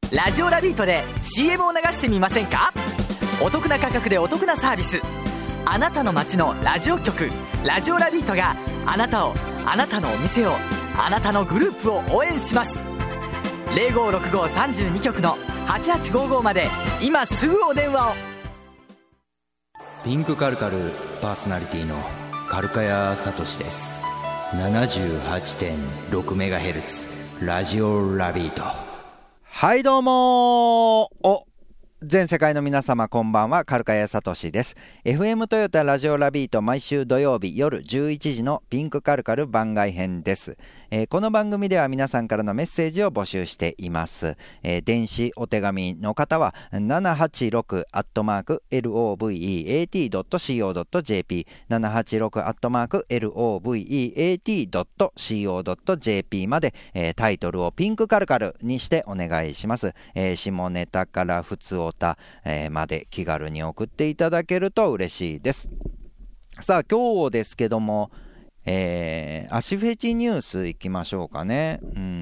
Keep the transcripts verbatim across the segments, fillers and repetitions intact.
ラジオラビートで シーエム を流してみませんか？お得な価格でお得なサービス。あなたの街のラジオ局ラジオラビートがあなたを、あなたのお店を、あなたのグループを応援します。 ゼロごろくごさんじゅうに 局のはちはちごーごーまで今すぐお電話を。 ピンクカルカルパーソナリティのカルカヤサトシです。 ななじゅうはちてんろくメガヘルツ ラジオラビート。 はいどうもお全世界の皆様こんばんは、カルカヤサトシです。 エフエム トヨタラジオラビート、毎週土曜日夜じゅういちじのピンクカルカル番外編です。えー、この番組では皆さんからのメッセージを募集しています。えー、電子お手紙の方はななはちろくアットマーク エルオーブイイーエーティードットシーオードットジェーピー ななはちろくアットマーク エルオーブイイーエーティードットシーオードットジェーピー まで、えー、タイトルをピンクカルカルにしてお願いします。えー、下ネタから普通オタ、えー、まで気軽に送っていただけると嬉しいです。さあ今日ですけども、えー、足フェチニュースいきましょうかね。うん、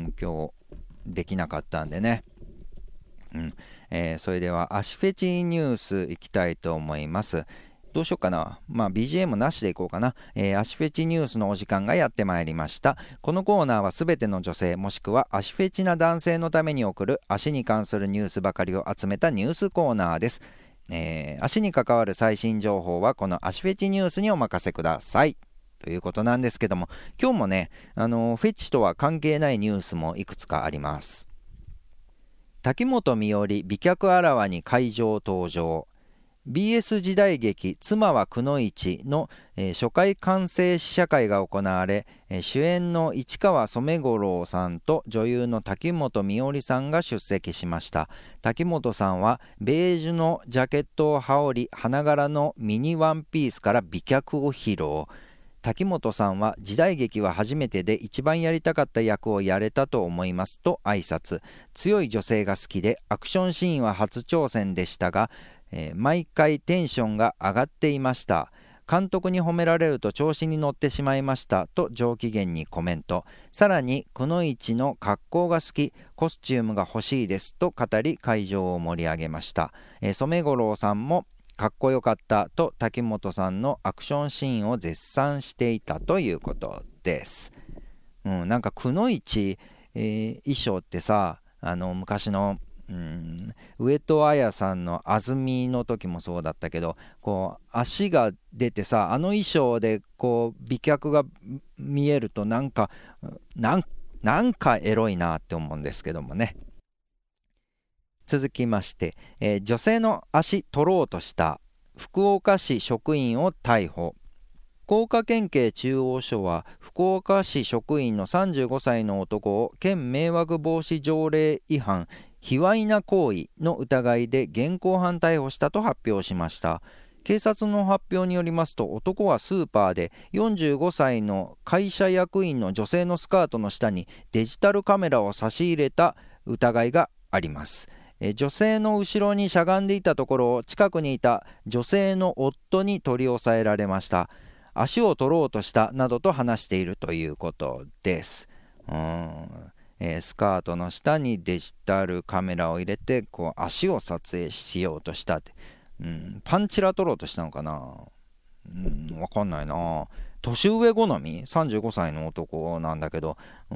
今日できなかったんでね。うん、えー、それでは足フェチニュースいきたいと思います。どうしようかな。まあ ビージーエム なしでいこうかな。えー、足フェチニュースのお時間がやってまいりました。このコーナーはすべての女性もしくは足フェチな男性のために送る足に関するニュースばかりを集めたニュースコーナーです。えー、足に関わる最新情報はこの足フェチニュースにお任せくださいということなんですけども、今日もね、あのフェチとは関係ないニュースもいくつかあります。滝本美織美脚あらわに会場登場。ビーエス 時代劇妻はくのいちの、えー、初回完成試写会が行われ、えー、主演の市川染五郎さんと女優の滝本美織さんが出席しました。滝本さんはベージュのジャケットを羽織り花柄のミニワンピースから美脚を披露。滝本さんは時代劇は初めてで一番やりたかった役をやれたと思いますと挨拶。強い女性が好きでアクションシーンは初挑戦でしたが、えー、毎回テンションが上がっていました。監督に褒められると調子に乗ってしまいましたと上機嫌にコメント。さらにくのいちの格好が好き、コスチュームが欲しいですと語り会場を盛り上げました。えー、染五郎さんもかっこよかったと滝本さんのアクションシーンを絶賛していたということです。うん、なんかくのいち、えー、衣装ってさ、あの昔のうん、上戸彩さんの安住の時もそうだったけど、こう足が出てさ、あの衣装でこう美脚が見えるとなんかなんなんかエロいなって思うんですけどもね。続きまして、えー、女性の足取ろうとした福岡市職員を逮捕。福岡県警中央署は福岡市職員のさんじゅうごさいの男を県迷惑防止条例違反卑猥な行為の疑いで現行犯逮捕したと発表しました。警察の発表によりますと、男はスーパーでよんじゅうごさいの会社役員の女性のスカートの下にデジタルカメラを差し入れた疑いがあります。え女性の後ろにしゃがんでいたところを近くにいた女性の夫に取り押さえられました。足を取ろうとしたなどと話しているということです。うーんえー、スカートの下にデジタルカメラを入れてこう足を撮影しようとしたって、うん、パンチラ取ろうとしたのかな、うん、わかんないな。年上好みさんじゅうごさいの男なんだけど、うん、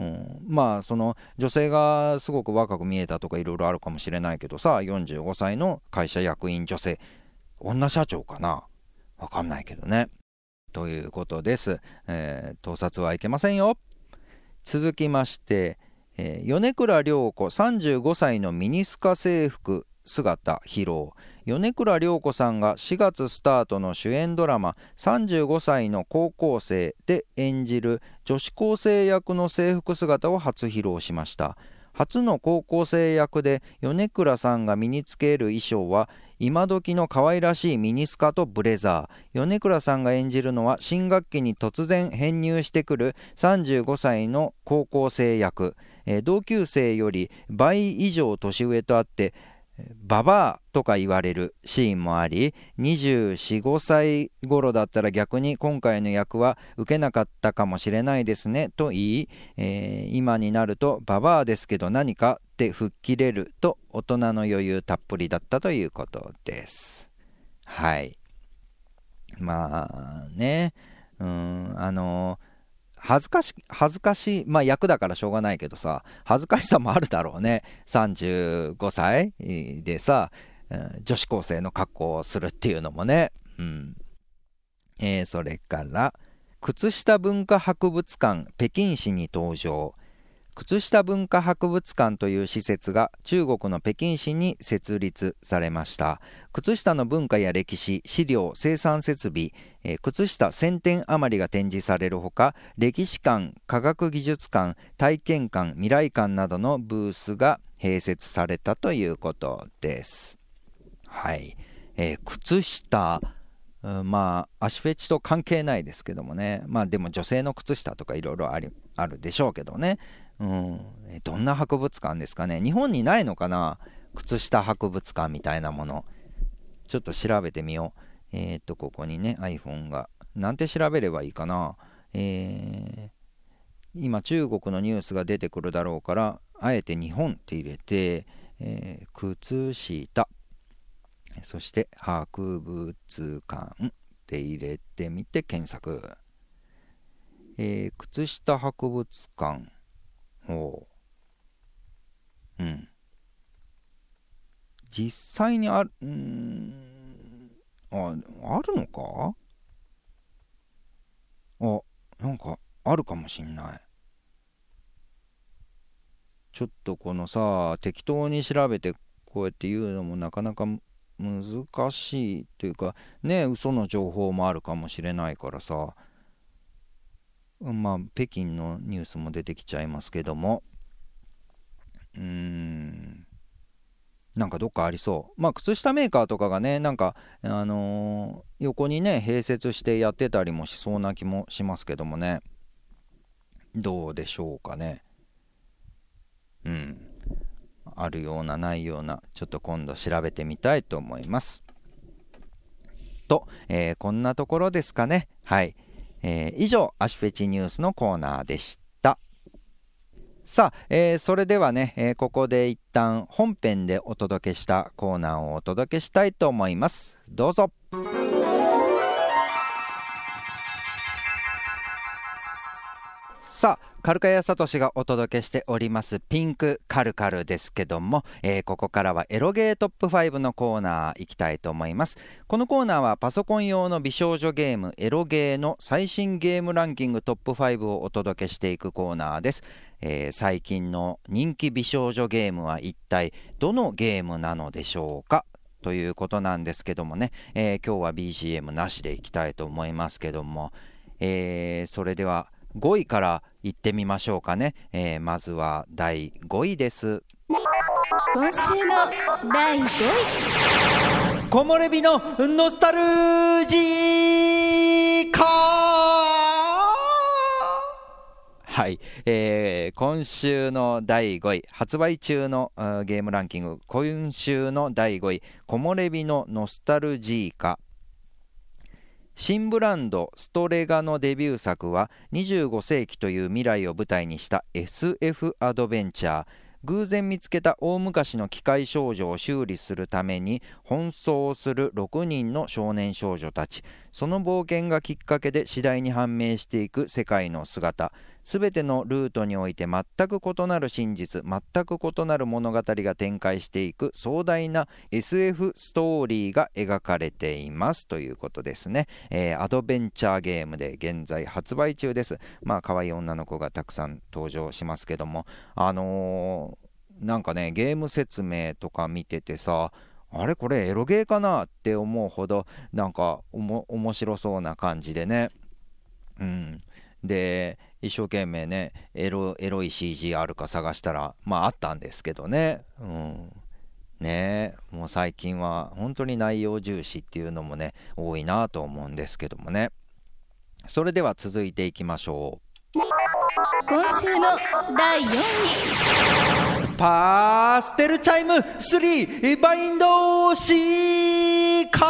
まあその女性がすごく若く見えたとかいろいろあるかもしれないけどさ、よんじゅうごさいの会社役員女性、女社長かな、わかんないけどね。ということです。えー、盗撮はいけませんよ。続きましてえー、米倉涼子さんじゅうごさいのミニスカ制服姿披露。米倉涼子さんがしがつスタートの主演ドラマさんじゅうごさいの高校生で演じる女子高生役の制服姿を初披露しました。初の高校生役で米倉さんが身につける衣装は今時の可愛らしいミニスカとブレザー。米倉さんが演じるのは新学期に突然編入してくるさんじゅうごさいの高校生役。えー、同級生より倍以上年上とあって、 ババアとか言われるシーンもあり、にじゅうよん、ごさい頃だったら逆に今回の役は受けなかったかもしれないですねと言い、えー、今になるとババアですけど何かって吹っ切れると大人の余裕たっぷりだったということです。はい。まあね、うーん、あのー恥ずかし恥ずかしい、まあ役だからしょうがないけどさ、恥ずかしさもあるだろうね。さんじゅうごさいでさ、女子高生の格好をするっていうのもね。うん。えー、それから靴下文化博物館北京市に登場。靴下文化博物館という施設が中国の北京市に設立されました。靴下の文化や歴史、資料、生産設備、えー、靴下せんてん余りが展示されるほか、歴史館、科学技術館、体験館、未来館などのブースが併設されたということです。はい。えー、靴下、うん、まあ足フェチと関係ないですけどもね。まあでも女性の靴下とかいろいろあるでしょうけどね。うん、どんな博物館ですかね。日本にないのかな、靴下博物館みたいなもの。ちょっと調べてみよう。えっとここにね iPhone がなんて調べればいいかな。えー、今中国のニュースが出てくるだろうからあえて日本って入れて、えー、靴下そして博物館って入れてみて検索。えー、靴下博物館、ほう、うん、実際にある、うーん、あ、あるのか？あ、なんかあるかもしんない。ちょっとこのさ、適当に調べてこうやって言うのもなかなか難しいというかね、嘘の情報もあるかもしれないからさ、まあ北京のニュースも出てきちゃいますけども、うーん、なんかどっかありそう。まあ靴下メーカーとかがね、なんかあのー横にね併設してやってたりもしそうな気もしますけどもね、どうでしょうかね。うん、あるようなないような、ちょっと今度調べてみたいと思いますと、えー、こんなところですかね。はい、えー、以上足フェチニュースのコーナーでした。さあ、えー、それではね、えー、ここで一旦本編でお届けしたコーナーをお届けしたいと思います。どうぞ。さあ、カルカヤサトシがお届けしておりますピンクカルカルですけども、えー、ここからはエロゲートップファイブのコーナー行きたいと思います。このコーナーはパソコン用の美少女ゲームエロゲーの最新ゲームランキングトップファイブをお届けしていくコーナーです。えー、最近の人気美少女ゲームは一体どのゲームなのでしょうかということなんですけどもね、えー、今日は ビージーエム なしでいきたいと思いますけども、えー、それではごいからいってみましょうかね。えー、まずはだいごいです。 今週のだいごい、 木漏れ日のノスタルジーカー。はい、えー、今週のだいごい、発売中のゲームランキング、今週のだいごい、木漏れ日のノスタルジーカ。新ブランドストレガのデビュー作はにじゅうごせいきという未来を舞台にした エスエフ アドベンチャー。偶然見つけた大昔の機械少女を修理するために奔走するろくにんの少年少女たち。その冒険がきっかけで次第に判明していく世界の姿。すべてのルートにおいて全く異なる真実、全く異なる物語が展開していく壮大な エスエフ ストーリーが描かれていますということですね。えー、アドベンチャーゲームで現在発売中です。まあ可愛い女の子がたくさん登場しますけども、あのー、なんかねゲーム説明とか見ててさ、あれこれエロゲーかなって思うほどなんかおも面白そうな感じでね。うん。で一生懸命ねエロ、エロい シージー あるか探したらまああったんですけどね。うん、ねえ、もう最近は本当に内容重視っていうのもね多いなと思うんですけどもね。それでは続いていきましょう。 今週のだいよんい、 パステルチャイムスリーバインドシーカー。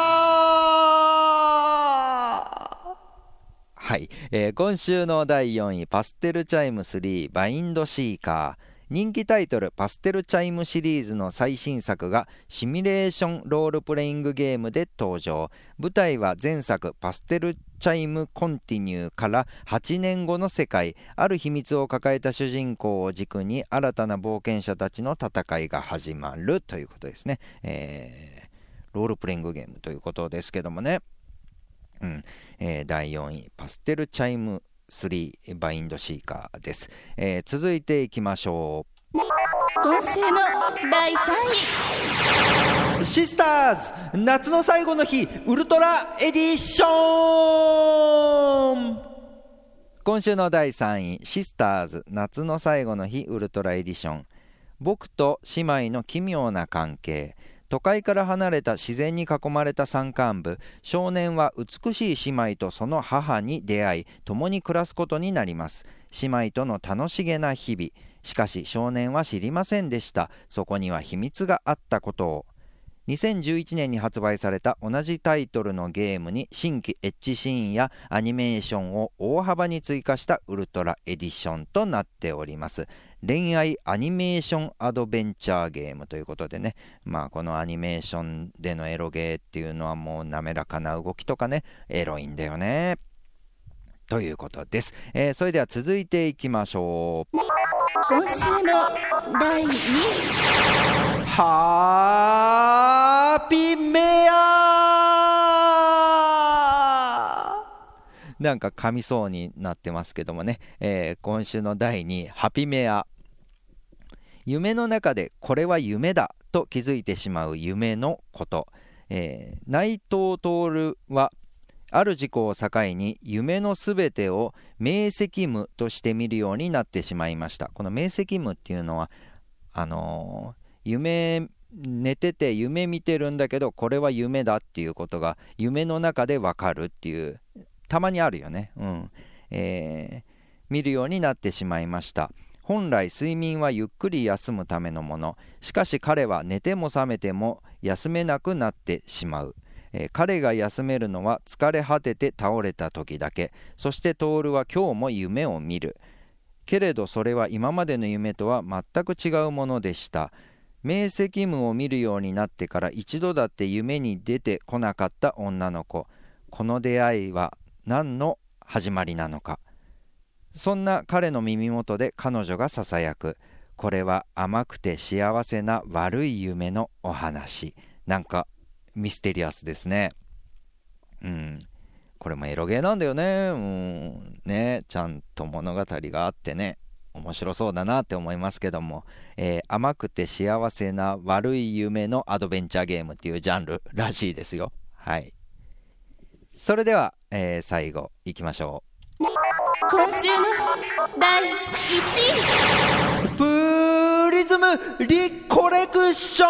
はい、えー、今週のだいよんいパステルチャイムスリーバインドシーカー。人気タイトルパステルチャイムシリーズの最新作がシミュレーションロールプレイングゲームで登場。舞台は前作パステルチャイムコンティニューからはちねんごの世界。ある秘密を抱えた主人公を軸に新たな冒険者たちの戦いが始まるということですね。えー、ロールプレイングゲームということですけどもね、うんえー、だいよんいパステルチャイムスリーバインドシーカーです。えー、続いていきましょう。 今週のだいさんい、 シスターズ夏の最後の日ウルトラエディション。今週のだいさんいシスターズ夏の最後の日ウルトラエディション。僕と姉妹の奇妙な関係。都会から離れた自然に囲まれた山間部、少年は美しい姉妹とその母に出会い、共に暮らすことになります。姉妹との楽しげな日々。しかし少年は知りませんでした。そこには秘密があったことを。にせんじゅういちねんに発売された同じタイトルのゲームに新規エッジシーンやアニメーションを大幅に追加したウルトラエディションとなっております。恋愛アニメーションアドベンチャーゲームということでね、まあこのアニメーションでのエロゲーっていうのはもう滑らかな動きとかね、エロいんだよねということです。えー、それでは続いていきましょう。 今週のだいにい、 ハッピーメアなんか噛みそうになってますけどもね、えー、今週のだいにいハピメア。夢の中でこれは夢だと気づいてしまう夢のこと。えー、内藤徹はある事故を境に夢のすべてを明晰夢として見るようになってしまいました。この明晰夢っていうのはあのー、夢寝てて夢見てるんだけどこれは夢だっていうことが夢の中でわかるっていうたまにあるよね、うんえー、見るようになってしまいました。本来睡眠はゆっくり休むためのもの。しかし彼は寝ても覚めても休めなくなってしまう。えー、彼が休めるのは疲れ果てて倒れた時だけ。そして徹は今日も夢を見る。けれどそれは今までの夢とは全く違うものでした。明晰夢を見るようになってから一度だって夢に出てこなかった女の子。この出会いは何の始まりなのか。そんな彼の耳元で彼女がささやく。これは甘くて幸せな悪い夢のお話。なんかミステリアスですね。うん。これもエロゲーなんだよね。うんね、ちゃんと物語があってね、面白そうだなって思いますけども、えー、甘くて幸せな悪い夢のアドベンチャーゲームっていうジャンルらしいですよ。はい。それでは、えー、最後いきましょう。 今週のだいいちい、 プリズムリコレクション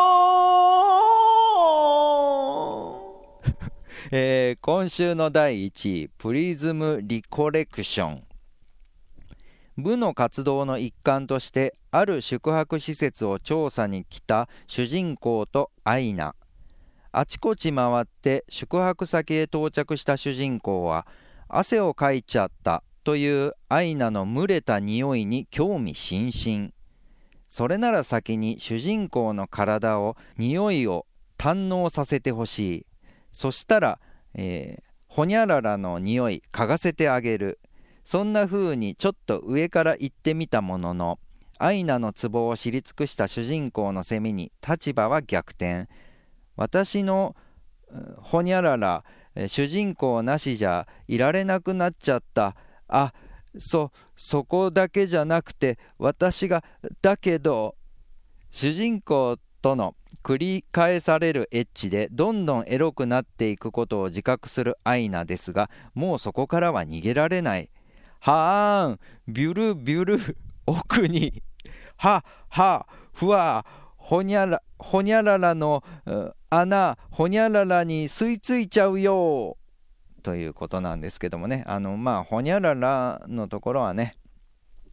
えー、今週のだいいちいプリズムリコレクション。部の活動の一環としてある宿泊施設を調査に来た主人公とアイナ。あちこち回って宿泊先へ到着した主人公は汗をかいちゃったというアイナの蒸れた匂いに興味津々。それなら先に主人公の体を匂いを堪能させてほしい。そしたら、えー、ほにゃららの匂い嗅がせてあげる。そんな風にちょっと上から言ってみたものの、アイナのツボを知り尽くした主人公の攻めに立場は逆転。私のほにゃらら、主人公なしじゃいられなくなっちゃった。あ、そ、そこだけじゃなくて私が、だけど、主人公との繰り返されるエッチでどんどんエロくなっていくことを自覚するアイナですが、もうそこからは逃げられない。はーん、ビュルビュル、奥に、は、は、ふわ、ほにゃら、ほにゃららの穴、ほにゃららに吸い付いちゃうよということなんですけどもね、あのまあほにゃららのところはね、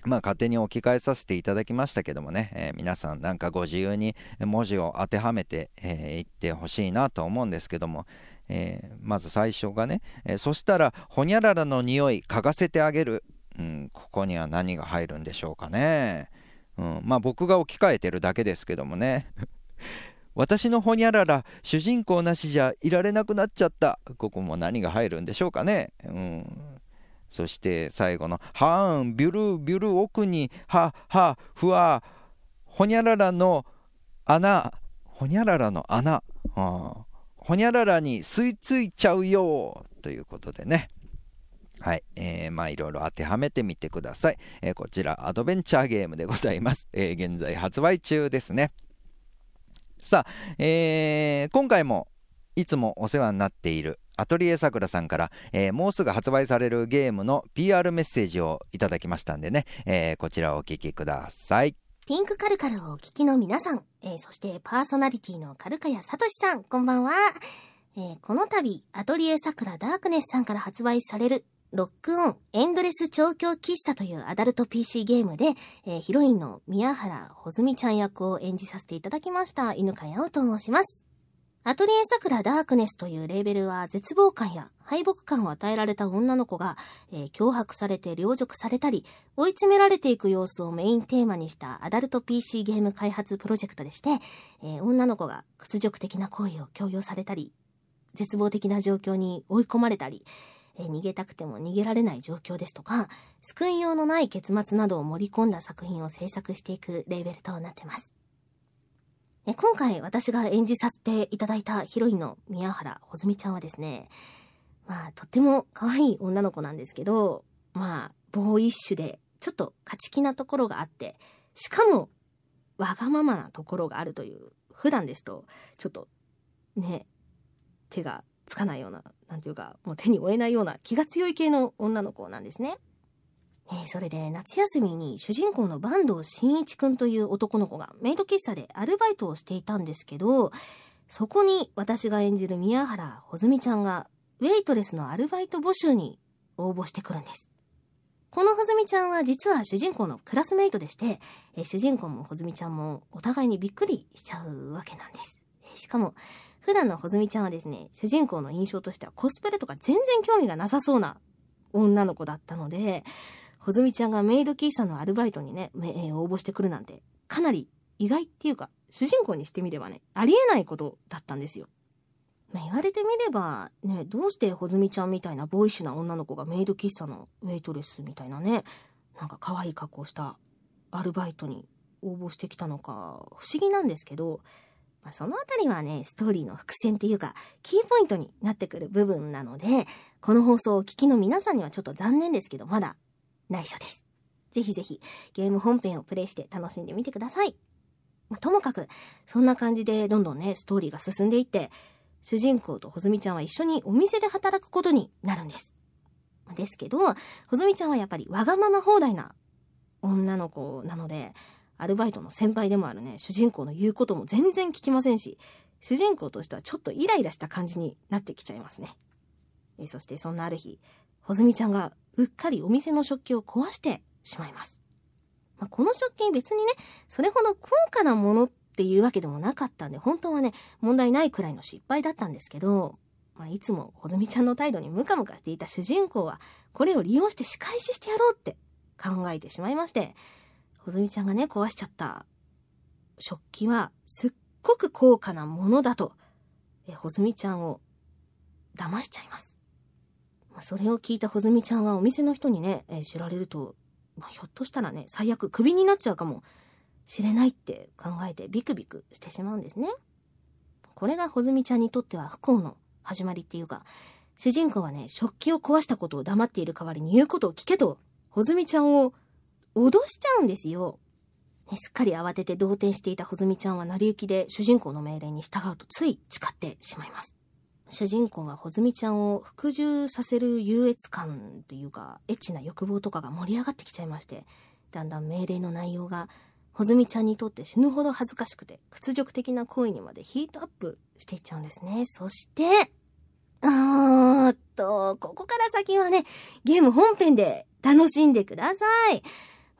まあ勝手に置き換えさせていただきましたけどもね、えー、皆さんなんかご自由に文字を当てはめてい、えー、ってほしいなと思うんですけども、えー、まず最初がね、えー、そしたらほにゃららの匂い嗅がせてあげる、うん、ここには何が入るんでしょうかね、うん、まあ僕が置き換えてるだけですけどもね私のほにゃらら主人公なしじゃいられなくなっちゃった、ここも何が入るんでしょうかね、うん、そして最後のはーんビュルビュル奥にははふわほにゃららの穴、ほにゃららの穴、はあ、ほにゃららに吸い付いちゃうよということでね、はい、えー、まあいろいろ当てはめてみてください、えー、こちらアドベンチャーゲームでございます、えー、現在発売中ですね。さあ、えー、今回もいつもお世話になっているアトリエさくらさんから、えー、もうすぐ発売されるゲームの ピーアール メッセージをいただきましたんでね、えー、こちらをお聞きください。 ピンクカルカルをお聞きの皆さん、えー、そしてパーソナリティのカルカヤサトシさん、こんばんは。えー、この度アトリエさくらダークネスさんから発売されるロックオンエンドレス調教喫茶というアダルト ピーシー ゲームで、えー、ヒロインの宮原ほずみちゃん役を演じさせていただきました犬飼葵と申します。アトリエさくらダークネスというレーベルは絶望感や敗北感を与えられた女の子が、えー、脅迫されて凌辱されたり追い詰められていく様子をメインテーマにしたアダルト ピーシー ゲーム開発プロジェクトでして、えー、女の子が屈辱的な行為を強要されたり絶望的な状況に追い込まれたり、えー、逃げたくても逃げられない状況ですとか救いようのない結末などを盛り込んだ作品を制作していくレーベルとなっています。今回私が演じさせていただいたヒロインの宮原ほずみちゃんはですね、まあとっても可愛い女の子なんですけど、まあボーイッシュでちょっと勝ち気なところがあって、しかもわがままなところがあるという、普段ですとちょっとね手がつかないような、なんていうかもう手に負えないような気が強い系の女の子なんですね。えー、それで夏休みに主人公の坂東真一くんという男の子がメイド喫茶でアルバイトをしていたんですけど、そこに私が演じる宮原ほずみちゃんがウェイトレスのアルバイト募集に応募してくるんです。このほずみちゃんは実は主人公のクラスメイトでして、えー、主人公もほずみちゃんもお互いにびっくりしちゃうわけなんです。えー、しかも普段のほずみちゃんはですね、主人公の印象としてはコスプレとか全然興味がなさそうな女の子だったので、ほずみちゃんがメイド喫茶のアルバイトにね、えー、応募してくるなんてかなり意外っていうか主人公にしてみればねありえないことだったんですよ。まあ、言われてみればね、どうしてほずみちゃんみたいなボーイッシュな女の子がメイド喫茶のウェイトレスみたいなね、なんか可愛い格好したアルバイトに応募してきたのか不思議なんですけど、まあ、そのあたりはねストーリーの伏線っていうかキーポイントになってくる部分なので、この放送をお聞きの皆さんにはちょっと残念ですけどまだ内緒です。ぜひぜひゲーム本編をプレイして楽しんでみてください。まあ、ともかくそんな感じでどんどんねストーリーが進んでいって、主人公とほずみちゃんは一緒にお店で働くことになるんです。ですけどほずみちゃんはやっぱりわがまま放題な女の子なので、アルバイトの先輩でもあるね主人公の言うことも全然聞きませんし、主人公としてはちょっとイライラした感じになってきちゃいますね。えそしてそんなある日、ほずみちゃんがうっかりお店の食器を壊してしまいます。まあ、この食器別にねそれほど高価なものっていうわけでもなかったんで、本当はね問題ないくらいの失敗だったんですけど、まあ、いつもほずみちゃんの態度にムカムカしていた主人公はこれを利用して仕返ししてやろうって考えてしまいまして、ほずみちゃんがね壊しちゃった食器はすっごく高価なものだとえほずみちゃんを騙しちゃいます。まあ、それを聞いたほずみちゃんはお店の人にね、えー、知られると、まあ、ひょっとしたらね最悪クビになっちゃうかもしれないって考えてビクビクしてしまうんですね。これがほずみちゃんにとっては不幸の始まりっていうか、主人公はね食器を壊したことを黙っている代わりに言うことを聞けとほずみちゃんを脅しちゃうんですよ。ね、すっかり慌てて動転していたほずみちゃんは成り行きで主人公の命令に従うとつい誓ってしまいます。主人公はほずみちゃんを服従させる優越感っていうかエッチな欲望とかが盛り上がってきちゃいまして、だんだん命令の内容がほずみちゃんにとって死ぬほど恥ずかしくて屈辱的な行為にまでヒートアップしていっちゃうんですね。そしてあーっとここから先はねゲーム本編で楽しんでください。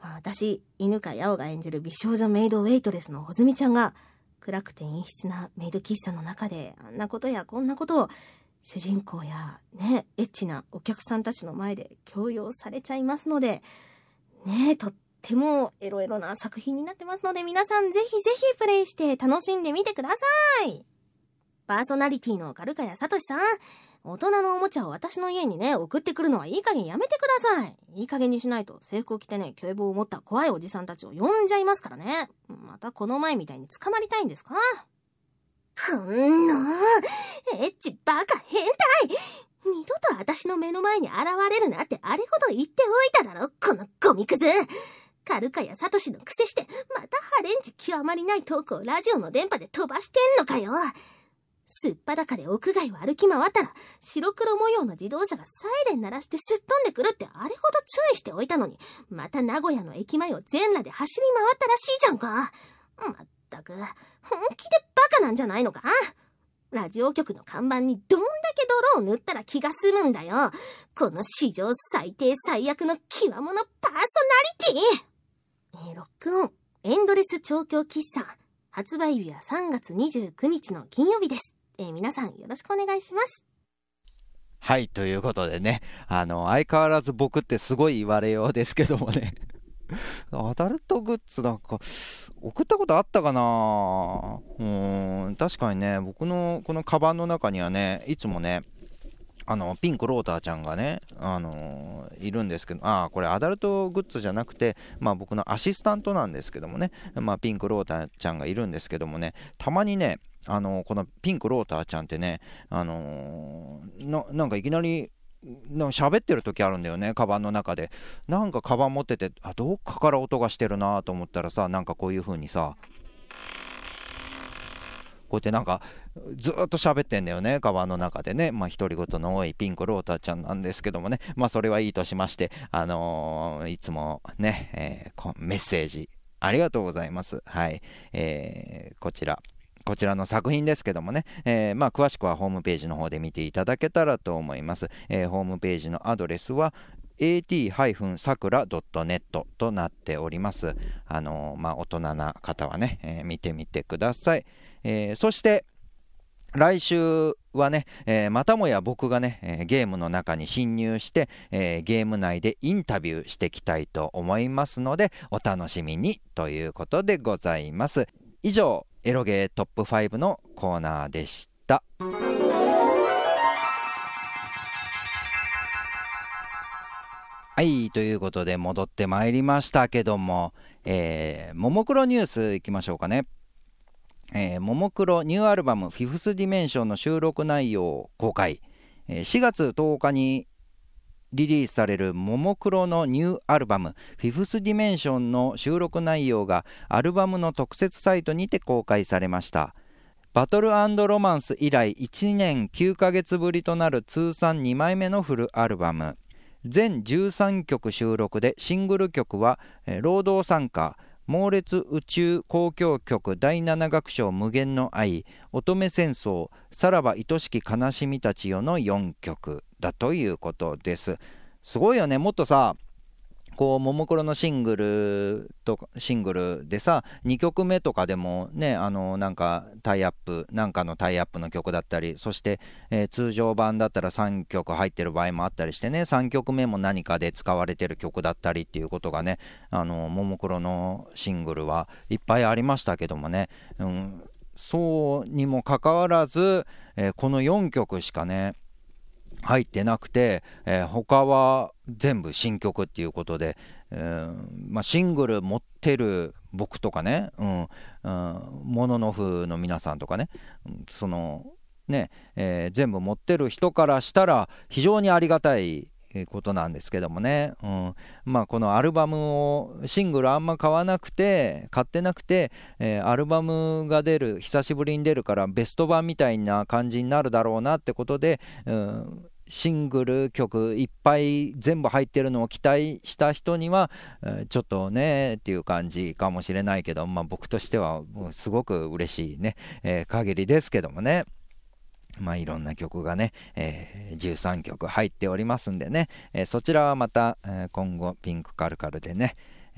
まあ、私、犬飼碧が演じる美少女メイドウェイトレスの穂積ちゃんが、暗くて陰湿なメイド喫茶の中であんなことやこんなことを主人公やね、エッチなお客さんたちの前で強要されちゃいますので、ね、とってもエロエロな作品になってますので、皆さんぜひぜひプレイして楽しんでみてください。パーソナリティのカルカヤサトシさん、大人のおもちゃを私の家にね、送ってくるのはいい加減やめてください。いい加減にしないと制服を着てね、警棒を持った怖いおじさんたちを呼んじゃいますからね。またこの前みたいに捕まりたいんですか？くんのエッチバカ変態、二度と私の目の前に現れるなってあれほど言っておいただろ、このゴミクズ。カルカヤサトシの癖してまたハレンチ極まりないトークをラジオの電波で飛ばしてんのかよ。すっぱだかで屋外を歩き回ったら白黒模様の自動車がサイレン鳴らしてすっ飛んでくるってあれほど注意しておいたのに、また名古屋の駅前を全裸で走り回ったらしいじゃんか。まったく本気でバカなんじゃないのか。ラジオ局の看板にどんだけ泥を塗ったら気が済むんだよ、この史上最低最悪の極物パーソナリティ。えー、ロックオンエンドレス調教喫茶、発売日はさんがつにじゅうくにちの金曜日です。えー、皆さんよろしくお願いします。 はい、ということでね、あの相変わらず僕ってすごい言われようですけどもねアダルトグッズなんか送ったことあったかな。うーん、確かにね、僕のこのカバンの中にはね、いつもね、あのピンクローターちゃんがね、あのー、いるんですけど、あ、これアダルトグッズじゃなくて、まあ、僕のアシスタントなんですけどもね、まあ、ピンクローターちゃんがいるんですけどもね、たまにね、あのー、このピンクローターちゃんってね、あのー、な, なんかいきなりなんか喋ってる時あるんだよね、カバンの中で。なんかカバン持ってて、あ、どっかから音がしてるなと思ったらさ、なんかこういう風にさ、こうやってなんかずっと喋ってんだよね、カバンの中でね。まあ独り言の多いピンクローターちゃんなんですけどもね、まあそれはいいとしまして、あのー、いつもね、えー、メッセージありがとうございます。はい、えー、こちらこちらの作品ですけどもね、えーまあ、詳しくはホームページの方で見ていただけたらと思います。えー、ホームページのアドレスは エーティー サクラ ドットネット となっております。あのーまあ、大人な方はね、えー、見てみてください。えー、そして来週はね、えー、またもや僕がね、えー、ゲームの中に侵入して、えー、ゲーム内でインタビューしていきたいと思いますので、お楽しみにということでございます。以上、エロゲートップファイブのコーナーでした。はい、ということで戻ってまいりましたけども、えー、ももクロニュースいきましょうかね。えー、ももクロニューアルバムフィフスディメンションの収録内容公開。えー、しがつとおかにリリースされるももクロのニューアルバムフィフスディメンションの収録内容がアルバムの特設サイトにて公開されました。バトル&ロマンス以来いちねんきゅうかげつぶりとなる通算にまいめのフルアルバム。全じゅうさんきょく収録で、シングル曲は労働参加、猛烈宇宙交響曲だいなな楽章無限の愛、乙女戦争、さらば愛しき悲しみたちよのよんきょくだということです。すごいよね。もっとさ、こうももクロのシングルとシングルでさ、にきょくめとかでもね、あのなんかタイアップなんかのタイアップの曲だったり、そして、えー、通常版だったらさんきょく入ってる場合もあったりしてね、さんきょくめも何かで使われてる曲だったりっていうことがね、あのももクロのシングルはいっぱいありましたけどもね、うん、そうにもかかわらず、えー、このよんきょくしかね入ってなくて、えー、他は全部新曲っていうことで、えーまあ、シングル持ってる僕とかね、うんうん、モノノフの皆さんとかね、そのね、えー、全部持ってる人からしたら非常にありがたいことなんですけどもね、うん、まあこのアルバムをシングルあんま買わなくて買ってなくて、えー、アルバムが出る久しぶりに出るからベスト版みたいな感じになるだろうなってことで、うん、シングル曲いっぱい全部入ってるのを期待した人には、えー、ちょっとねっていう感じかもしれないけど、まあ僕としてはもうすごく嬉しいね、えー、限りですけどもね。まあいろんな曲がね、えー、じゅうさんきょく入っておりますんでね、えー、そちらはまた、えー、今後ピンクカルカルでね、え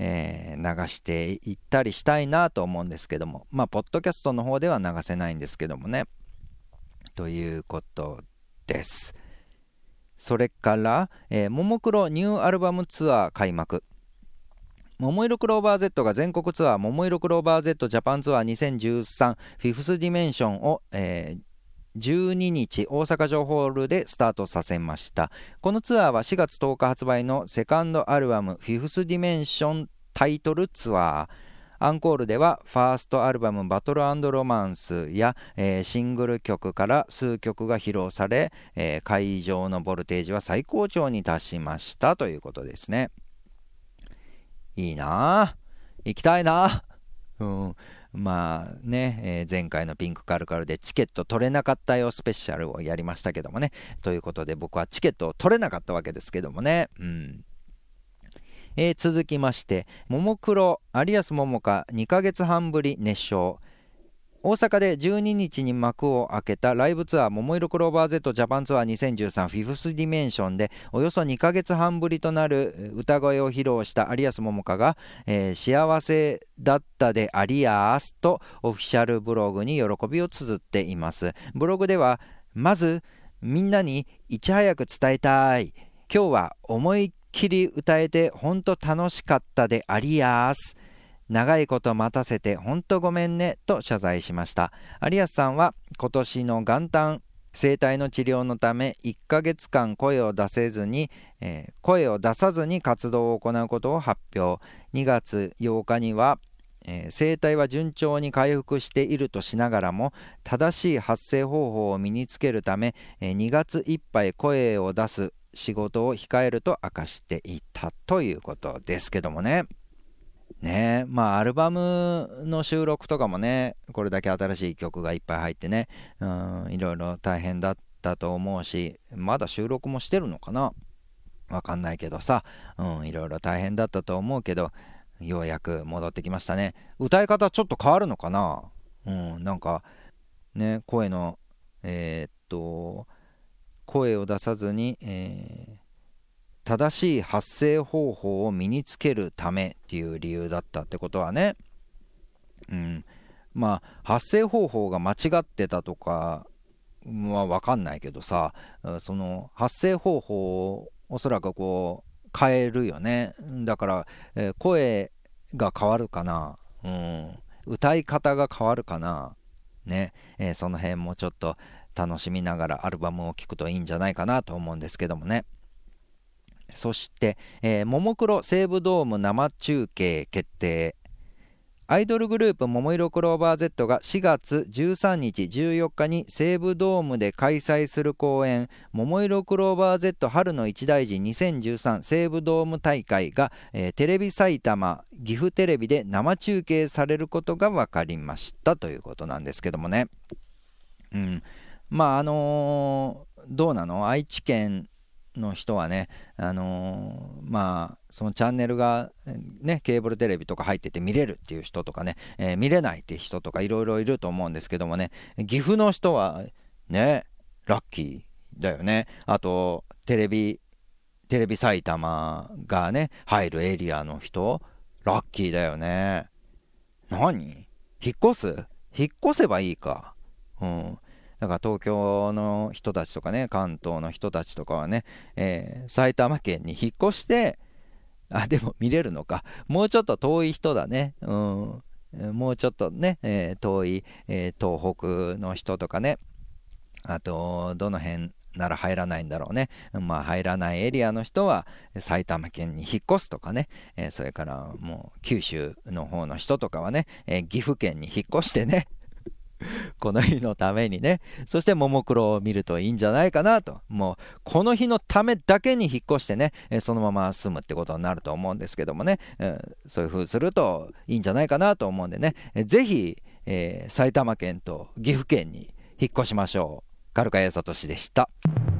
えー、流していったりしたいなと思うんですけども、まあポッドキャストの方では流せないんですけどもね、ということです。それから、えー、ももクロニューアルバムツアー開幕。ももいろクローバー Z が全国ツアーももいろクローバー Z ジャパンツアーにせんじゅうさんフィフスディメンションを、えー、じゅうににち大阪城ホールでスタートさせました。このツアーはしがつとおか発売のセカンドアルバムフィフスディメンションタイトルツアー。アンコールではファーストアルバムバトル&ロマンスや、えー、シングル曲から数曲が披露され、えー、会場のボルテージは最高潮に達しましたということですね。いいなあ、行きたいな、うん、まあね、えー、前回のピンクカルカルでチケット取れなかったよスペシャルをやりましたけどもね、ということで僕はチケットを取れなかったわけですけどもね、うんえー、続きましてももクロ有安桃香にかげつはんぶり熱唱。大阪でじゅうににちに幕を開けたライブツアーももいろクローバー Z ジャパンツアーにせんじゅうさんフィフスディメンションでおよそにかげつはんぶりとなる歌声を披露した有安桃香が、えー、幸せだったでありやーすとオフィシャルブログに喜びを綴っています。ブログではまずみんなにいち早く伝えたい、今日は思いっきり歌えてほんと楽しかったでありやーす、長いこと待たせてほんとごめんねと謝罪しました。有安さんは今年の元旦声帯の治療のためいっかげつかん声を出せずに、えー、声を出さずに活動を行うことを発表。にがつようかには、えー、声帯は順調に回復しているとしながらも正しい発声方法を身につけるため、えー、にがついっぱい声を出す仕事を控えると明かしていたということですけどもね。ねえ、まあアルバムの収録とかもね、これだけ新しい曲がいっぱい入ってね、うん、いろいろ大変だったと思うし、まだ収録もしてるのかな、わかんないけどさ、うん、いろいろ大変だったと思うけど、ようやく戻ってきましたね。歌い方ちょっと変わるのかな、うん、なんかね、声のえー、っと声を出さずに、えー正しい発声方法を身につけるためっていう理由だったってことはね、うん、まあ発声方法が間違ってたとかは分かんないけどさ、その発声方法をおそらくこう変えるよね。だから、えー、声が変わるかな、うん、歌い方が変わるかなね、えー、その辺もちょっと楽しみながらアルバムを聴くといいんじゃないかなと思うんですけどもね。そして、えー、ももクロ西武ドーム生中継決定。アイドルグループももいろクローバー Z がしがつじゅうさんにちじゅうよっかに西武ドームで開催する公演ももいろクローバー Z 春の一大事にせんじゅうさん西武ドーム大会が、えー、テレビ埼玉岐阜テレビで生中継されることが分かりましたということなんですけどもね、うん、まああのー、どうなの、愛知県の人はね、あのー、まあそのチャンネルがねケーブルテレビとか入ってて見れるっていう人とかね、えー、見れないっていう人とかいろいろいると思うんですけどもね、岐阜の人はねラッキーだよね。あとテレビテレビ埼玉がね入るエリアの人ラッキーだよね。何、引っ越す引っ越せばいいか、うん、だから東京の人たちとかね関東の人たちとかはね、えー、埼玉県に引っ越して、あでも見れるのか、もうちょっと遠い人だね、うん、もうちょっとね、えー、遠い、えー、東北の人とかね、あとどの辺なら入らないんだろうね、まあ入らないエリアの人は埼玉県に引っ越すとかね、えー、それからもう九州の方の人とかはね、えー、岐阜県に引っ越してねこの日のためにね、そしてももクロを見るといいんじゃないかなと。もうこの日のためだけに引っ越してね、えー、そのまま住むってことになると思うんですけどもね、えー、そういう風するといいんじゃないかなと思うんでね、えー、ぜひ、えー、埼玉県と岐阜県に引っ越しましょう。カルカヤサトシでした。